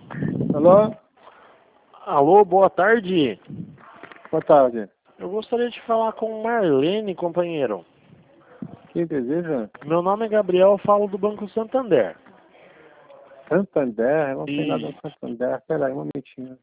Alô? Alô, boa tarde. Boa tarde. Eu gostaria de falar com Marlene, companheiro. Quem deseja? Meu nome é Gabriel, eu falo do Banco Santander. Santander? Não tem nada no Isso. Santander. Espera aí um momentinho.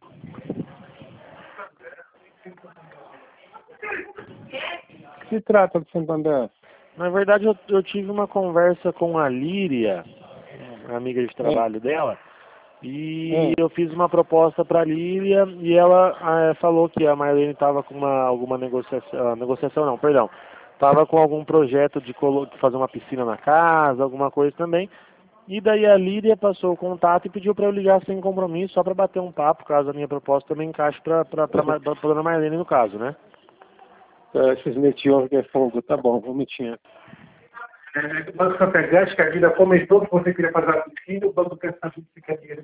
O que se trata do Santander? Na verdade, eu tive uma conversa com a Líria, uma amiga de trabalho dela, e eu fiz uma proposta para a Líria e ela falou que a Marlene estava com alguma negociação não, perdão, estava com algum projeto de fazer uma piscina na casa, alguma coisa também. E daí a Líria passou o contato e pediu para eu ligar sem compromisso, só para bater um papo, caso a minha proposta também encaixe para a dona Marlene no caso, né? Esses meteoros de fogo, tá bom, um momentinho. O Banco Santander, acho que a vida comentou que você queria fazer a piscina, o banco quer saber se quer dinheiro.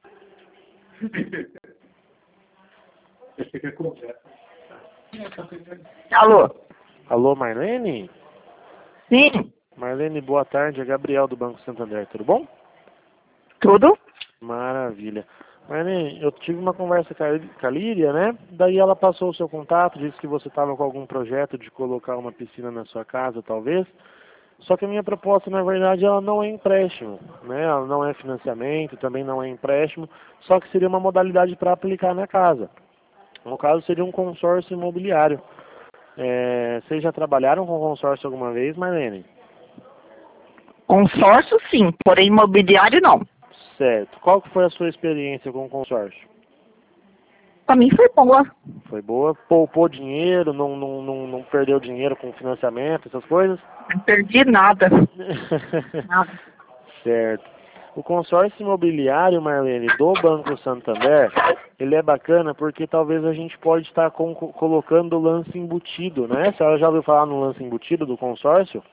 Alô? Alô, Marlene? Sim, Marlene, boa tarde, é Gabriel do Banco Santander, tudo bom? tudo? Maravilha. Marlene, eu tive uma conversa com a Líria, né? Daí ela passou o seu contato, disse que você estava com algum projeto de colocar uma piscina na sua casa, talvez. Só que a minha proposta, na verdade, ela não é empréstimo, né? Ela não é financiamento, também não é empréstimo, só que seria uma modalidade para aplicar na casa. No caso, seria um consórcio imobiliário. Vocês já trabalharam com consórcio alguma vez, Marlene? Consórcio sim, porém imobiliário não. Certo. Qual que foi a sua experiência com o consórcio? Pra mim foi boa. Foi boa? Poupou dinheiro, não perdeu dinheiro com financiamento, essas coisas? Não perdi nada. Nada. Certo. O consórcio imobiliário, Marlene, do Banco Santander, ele é bacana porque talvez a gente pode estar colocando o lance embutido, né? A senhora já ouviu falar no lance embutido do consórcio?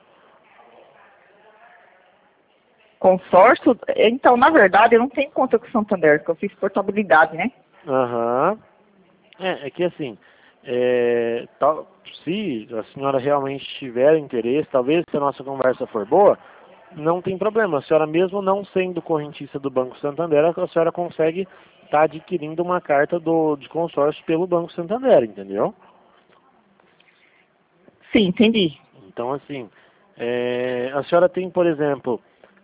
Consórcio? Então, na verdade, eu não tenho conta com o Santander, porque eu fiz portabilidade, né? Aham. É que assim, se a senhora realmente tiver interesse, talvez se a nossa conversa for boa, não tem problema. A senhora mesmo não sendo correntista do Banco Santander, a senhora consegue estar adquirindo uma carta de consórcio pelo Banco Santander, entendeu? Sim, entendi. Então assim, a senhora tem, por exemplo,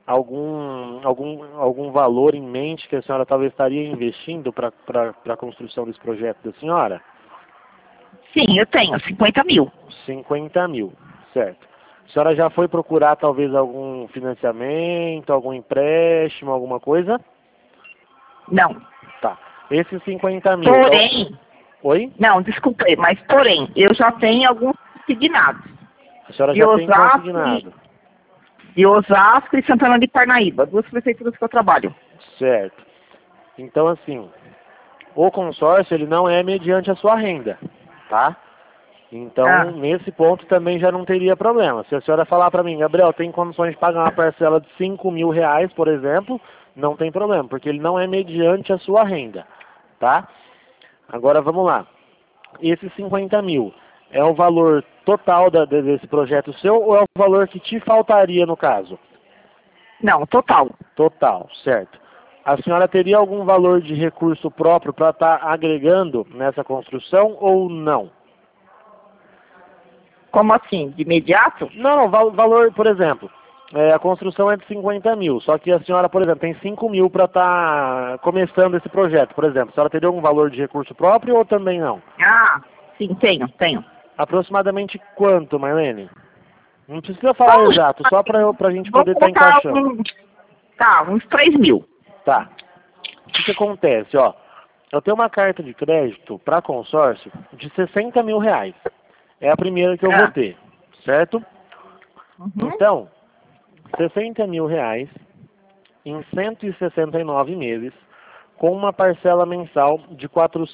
algum valor em mente que a senhora talvez estaria investindo para a construção desse projeto da senhora? Sim, eu tenho 50 mil. 50 mil, certo. A senhora já foi procurar talvez algum financiamento, algum empréstimo, alguma coisa? Não. Tá. Esses 50 mil. Porém, Oi? não, desculpa aí, mas porém, eu já tenho alguns consignados. A senhora De já tem Osasco consignado. de Osasco e Santana de Parnaíba, duas prefeituras que eu trabalho. Certo. Então, assim, o consórcio, ele não é mediante a sua renda, tá? Então, Ah, nesse ponto também já não teria problema. Se a senhora falar para mim, Gabriel, tem condições de pagar uma parcela de 5 mil reais, por exemplo, não tem problema, porque ele não é mediante a sua renda, tá? Agora, vamos lá. Esses 50 mil é o valor total desse projeto seu ou é o valor que te faltaria no caso? não, total. Total, certo. A senhora teria algum valor de recurso próprio para estar agregando nessa construção ou não? Como assim? De imediato? Não, valor, por exemplo, a construção é de 50 mil, só que a senhora, por exemplo, tem 5 mil para estar começando esse projeto, por exemplo. A senhora teria algum valor de recurso próprio ou também não? Ah, sim, tenho. Aproximadamente quanto, Marlene? Não precisa falar exato, só para a gente Vou poder estar colocar encaixando. uns 3 mil. Tá. O que acontece, ó? Eu tenho uma carta de crédito para consórcio de 60 mil reais. É a primeira que eu vou Ah, ter, certo? uhum. Então, 60 mil reais em 169 meses, com uma parcela mensal de R$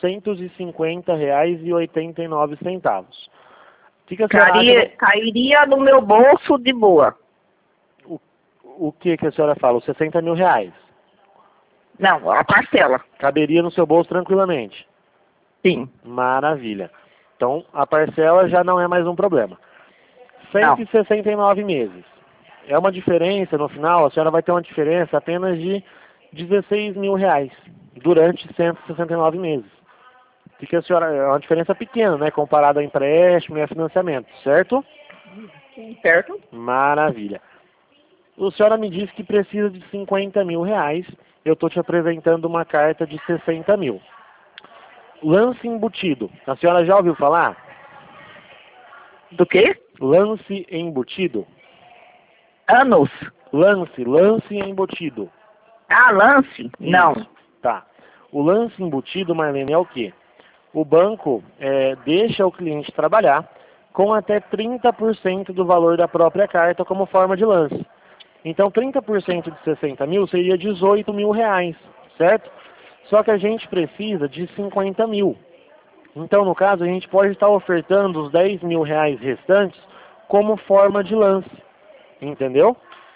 450,89. O que a senhora acha? Cairia no meu bolso de boa. O que a senhora fala? Os 60 mil reais? Não, a parcela. Caberia no seu bolso tranquilamente? Sim. Maravilha. Então, a parcela já não é mais um problema. Não. 169 meses. É uma diferença, no final, a senhora vai ter uma diferença apenas de 16 mil reais durante 169 meses. Fica a senhora, é uma diferença pequena, né? Comparado a empréstimo e a financiamento, certo? Sim, certo? Maravilha. A senhora me disse que precisa de 50 mil reais. Eu estou te apresentando uma carta de 60 mil. Lance embutido. A senhora já ouviu falar? Do quê? Lance embutido. Anos. Lance embutido. Ah, lance? Isso. Não. Tá. O lance embutido, Marlene, é o quê? O banco deixa o cliente trabalhar com até 30% do valor da própria carta como forma de lance. Então, 30% de 60 mil seria 18 mil reais, certo? Só que a gente precisa de 50 mil. Então, no caso, a gente pode estar ofertando os 10 mil reais restantes como forma de lance, entendeu?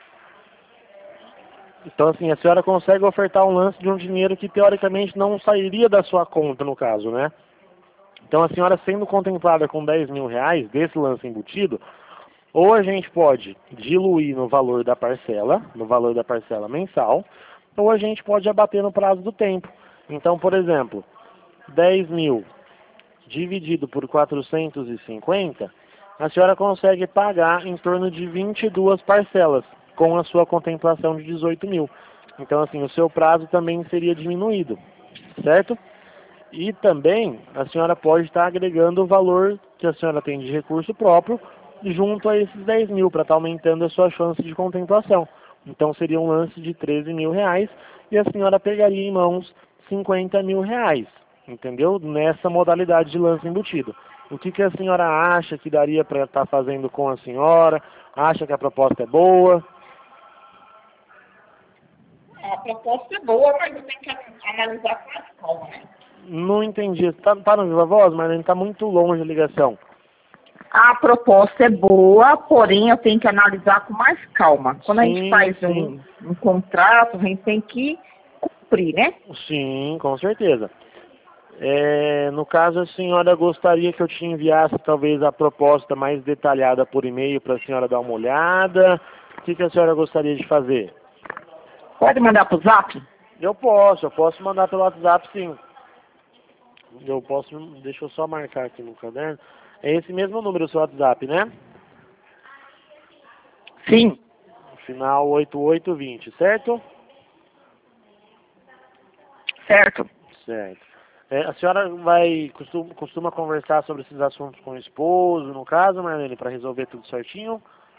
Então, assim, a senhora consegue ofertar um lance de um dinheiro que, teoricamente, não sairia da sua conta, no caso, né? Então, a senhora sendo contemplada com 10 mil reais desse lance embutido, ou a gente pode diluir no valor da parcela mensal, ou a gente pode abater no prazo do tempo. Então, por exemplo, 10 mil dividido por 450, a senhora consegue pagar em torno de 22 parcelas, com a sua contemplação de 18 mil. Então, assim, o seu prazo também seria diminuído, certo? E também a senhora pode estar agregando o valor que a senhora tem de recurso próprio junto a esses 10 mil, para estar aumentando a sua chance de contemplação. Então seria um lance de 13 mil reais e a senhora pegaria em mãos 50 mil reais, entendeu? Nessa modalidade de lance embutido. O que a senhora acha que daria para estar fazendo com a senhora? Acha que a proposta é boa? A proposta é boa, mas eu tenho que analisar com mais calma, né? Não entendi. Tá no Viva Voz, mas está muito longe a ligação. A proposta é boa, porém eu tenho que analisar com mais calma. Quando a gente faz um contrato, a gente tem que cumprir, né? Sim, com certeza. No caso, a senhora gostaria que eu te enviasse talvez a proposta mais detalhada por e-mail para a senhora dar uma olhada? O que a senhora gostaria de fazer? Pode mandar pro Zap? Eu posso mandar pelo WhatsApp, sim. Deixa eu só marcar aqui no caderno. É esse mesmo número, o seu WhatsApp, né? Sim. Final 8820, certo? Certo. Certo. A senhora costuma conversar sobre esses assuntos com o esposo, no caso, Marlene, para resolver tudo certinho?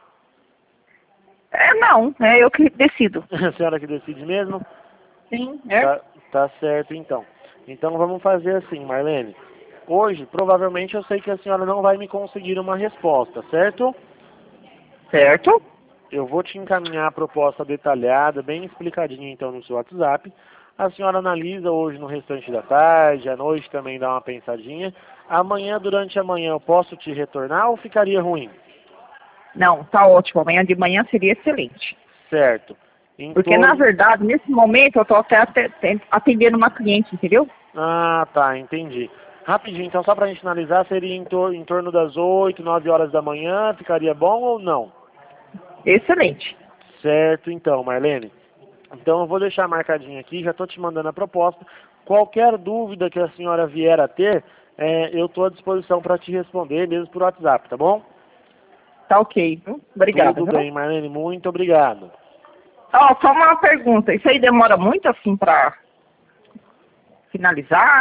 Não, é eu que decido. A senhora que decide mesmo? Sim, Tá certo, então. Então vamos fazer assim, Marlene. Hoje, provavelmente, eu sei que a senhora não vai me conseguir uma resposta, certo? Certo. Eu vou te encaminhar a proposta detalhada, bem explicadinha, então, no seu WhatsApp. A senhora analisa hoje no restante da tarde, à noite também dá uma pensadinha. Amanhã, durante a manhã, eu posso te retornar ou ficaria ruim? Não, tá ótimo. Amanhã de manhã seria excelente. Certo. Porque, na verdade, nesse momento, eu tô até atendendo uma cliente, entendeu? Ah, tá, entendi. Rapidinho, então, só pra gente analisar, seria em torno das 8, 9 horas da manhã, ficaria bom ou não? Excelente. Certo, então, Marlene. Então, eu vou deixar marcadinho aqui, já estou te mandando a proposta. Qualquer dúvida que a senhora vier a ter, eu estou à disposição para te responder, mesmo por WhatsApp, tá bom? Tá ok. Obrigada. Tudo bem, Marlene, muito obrigado. Só uma pergunta. Isso aí demora muito, assim, pra finalizar?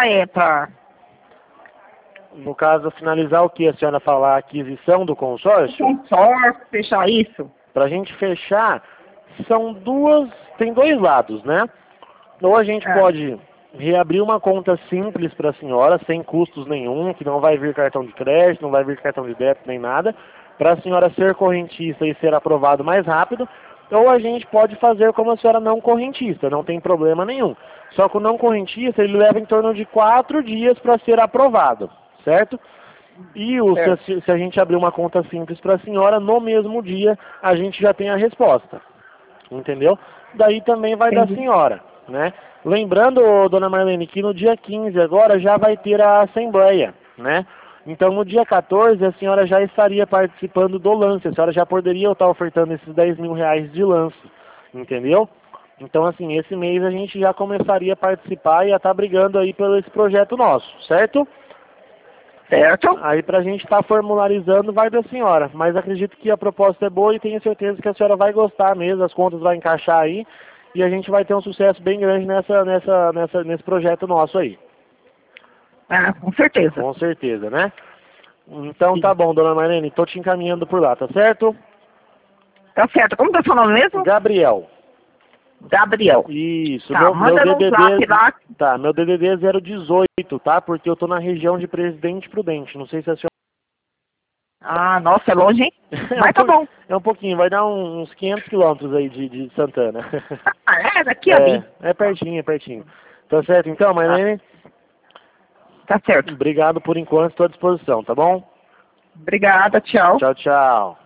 No caso, finalizar o que a senhora falar? A aquisição do consórcio? Consórcio, fechar isso? Para a gente fechar, tem dois lados, né? Ou a gente pode reabrir uma conta simples para a senhora, sem custos nenhum, que não vai vir cartão de crédito, não vai vir cartão de débito nem nada, para a senhora ser correntista e ser aprovado mais rápido. Ou a gente pode fazer como a senhora não correntista, não tem problema nenhum. Só que o não correntista, ele leva em torno de 4 dias para ser aprovado, certo? E se a gente abrir uma conta simples para a senhora, no mesmo dia a gente já tem a resposta, entendeu? Daí também vai da senhora, né? Lembrando, dona Marlene, que no dia 15 agora já vai ter a assembleia, né? Então no dia 14 a senhora já estaria participando do lance, a senhora já poderia estar ofertando esses 10 mil reais de lance, entendeu? Então, assim, esse mês a gente já começaria a participar e a estar brigando aí pelo esse projeto nosso, certo? Certo? Aí pra gente estar formularizando vai da senhora, mas acredito que a proposta é boa e tenho certeza que a senhora vai gostar mesmo, as contas vão encaixar aí e a gente vai ter um sucesso bem grande nesse projeto nosso aí. Ah, com certeza. Com certeza, né? Então tá bom, dona Marlene, tô te encaminhando por lá, tá certo? Tá certo. Como tá seu nome mesmo? Gabriel. Gabriel. Isso, Tá, manda no zap lá. Tá, meu DDD é 018, tá? Porque eu tô na região de Presidente Prudente, não sei se a senhora... Ah, nossa, é longe, hein? Mas tá bom. É um pouquinho, vai dar uns 500 quilômetros aí de Santana. Ah, é? Daqui ali. É pertinho, é pertinho. Tá certo então, Marlene? Tá certo. Obrigado por enquanto, estou à disposição, tá bom? Obrigada, tchau. Tchau, tchau.